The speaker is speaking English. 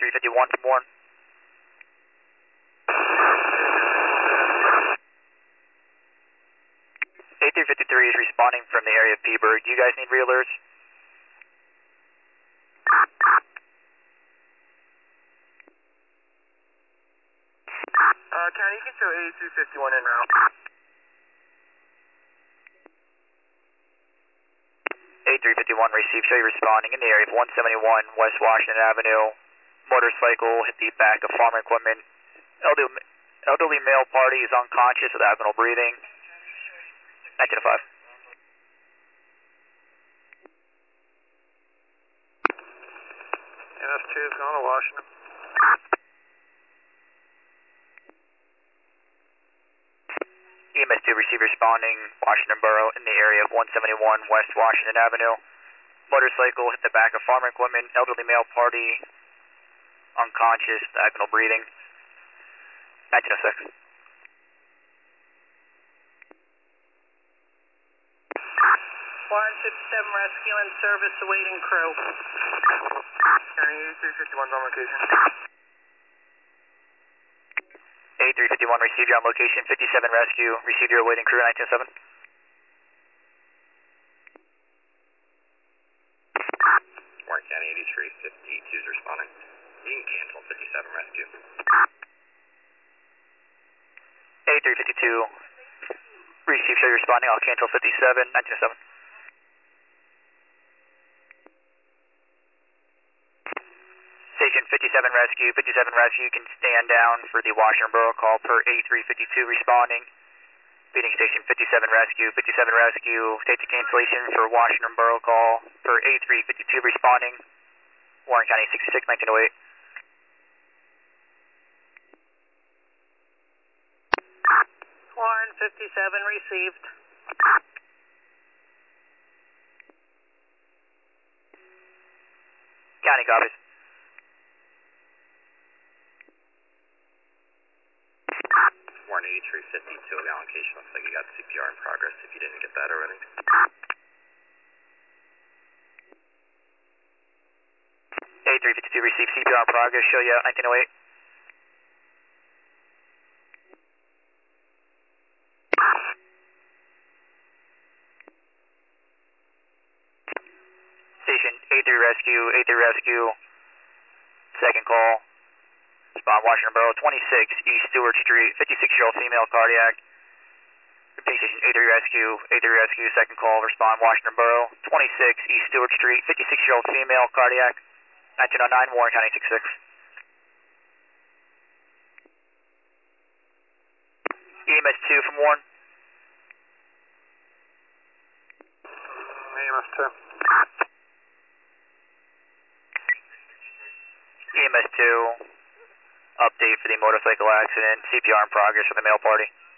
A351 from Warren. A353 is responding from the area of Peaburg. Do you guys need re-alerts? County, you can show A351 in route. A351 received, show you responding in the area of 171 West Washington Avenue. Motorcycle hit the back of farm equipment. Elderly male party is unconscious with abdominal breathing. 1905. NS2 is going to Washington. EMS2 received responding Washington Borough in the area of 171 West Washington Avenue. Motorcycle hit the back of farm equipment. Elderly male party unconscious, diagonal breathing. 1906. Warren 57 rescue and service awaiting crew. County, A351's on location. A351 received you on location. 57 rescue, received your awaiting crew. 1907. Warren County, 8352 is responding. You can cancel 57 rescue. A352 received, show you responding. I'll cancel 57. 1907. Station 57 rescue, 57 rescue, you can stand down for the Washington Borough call per A352 responding. Beating station 57 rescue, 57 rescue, state the cancellation for Washington Borough call per A352 responding. Warren County 66, 1908. Warren 57 received. County copies. Warren 8352 allocation. Looks like you got CPR in progress if you didn't get that already. A352 received CPR in progress. Show you 1908. Station A3 rescue, A3 rescue. Second call. Respond Washington Borough, 26 East Stewart Street, 56-year-old female cardiac. Repeat station A3 rescue, A3 rescue, second call, respond Washington Borough, 26 East Stewart Street, 56-year-old female cardiac, 1909 Warren County 66. EMS 2 from Warren. EMS 2. EMS 2. Update for the motorcycle accident. CPR in progress for the male party.